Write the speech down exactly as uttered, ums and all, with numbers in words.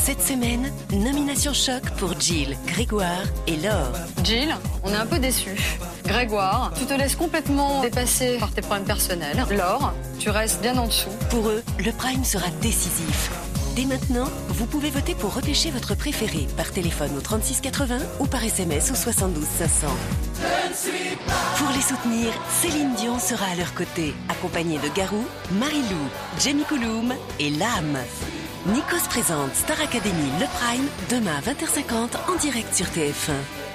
Cette semaine, nomination choc pour Jill, Grégoire et Laure. Jill, on est un peu déçus. Grégoire, tu te laisses complètement dépasser par tes problèmes personnels. Laure, tu restes bien en dessous. Pour eux, le Prime sera décisif. Dès maintenant, vous pouvez voter pour repêcher votre préféré par téléphone au trente-six quatre-vingts ou par S M S au soixante-douze cinq cents. Pour les soutenir, Céline Dion sera à leur côté, accompagnée de Garou, Marilou, Jamie Cullum et Lame. Nikos présente Star Academy Le Prime demain à vingt heures cinquante en direct sur T F un.